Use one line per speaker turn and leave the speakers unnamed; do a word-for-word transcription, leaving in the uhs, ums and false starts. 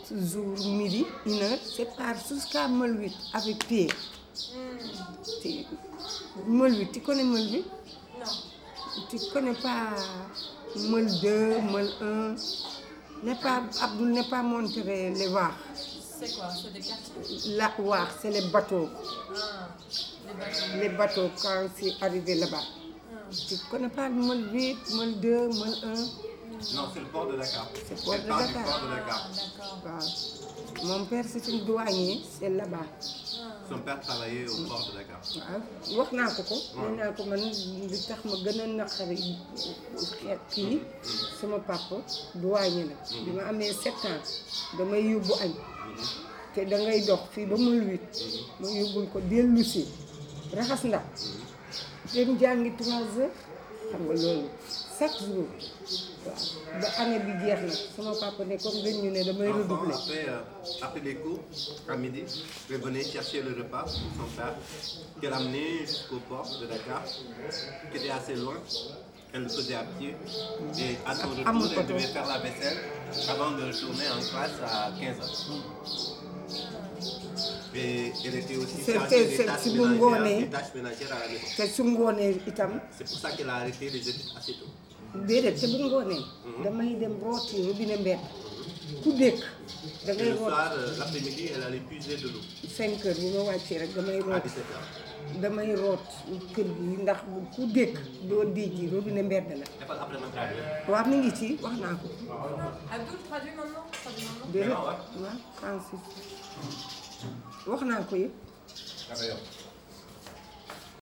jours midi une heure c'est par jusqu'à Meule huit avec pied. Meule huit tu connais Meule huit?
Non.
Tu connais pas Meule deux, Meule un? N'est pas Abdoul n'est pas montré les Waax.
C'est quoi? C'est des quartiers?
La Waax c'est les bateaux.
Ah, les bateaux.
Les bateaux quand c'est arrivé là-bas.
Ah.
Tu connais pas Meule huit, Meule deux, Meule un?
Non, c'est le port de Dakar.
C'est le port de
part du
Dakar.
port de Dakar.
Ah, d'accord.
Waaw. Mon père c'est un douanier, c'est là-bas.
Son père travaillait au port de Dakar.
waaw wax naa ko ko. nee naa ko man li tax ma gën a naqari xeet kii sama papa douanier la. bi ma amee sept ans damay yóbbu añ. te dangay dox fii ba Meule huit. ma yóbbul ko dellu si raxas ndax. dem jàngi trois heures xam nga loolu chaque jour waaw ba année bi jeex na sama papa ne comme dañ ñu ne damay redoubler.
Après, euh, après les cours, à midi, je venais chercher le repas pour son père, qu'elle amenait jusqu'au port de Dakar, qui était assez loin. Elle le faisait à pied. Et à son retour, elle devait faire la vaisselle avant de retourner en classe à quinze heures. Et elle était aussi chargée des tâches ménagères, des tâches ménagères à la maison.
te su ngoonee itam.
C'est pour ça qu'elle a arrêté les études assez tôt.
déedéet te bu ngoonee. damay dem rooti robinet mbedd. ku dékk da
Et
ngay
le
root.
soir, euh, l'après-midi, elle allait puiser de l'eau
cinq heures bu ma wàccee rek damay
à
root
dix-sept heures.
damay root kër gi ndax ku dékk doo déj ji robinet mbedd la.
Dafa après ma traduire.
waaw mi ngi ci wax naa ko.
Abdoul, traduis maintenant. Traduis maintenant.
déedéet waaw Francis wax naa ko yëpp.
D'accord.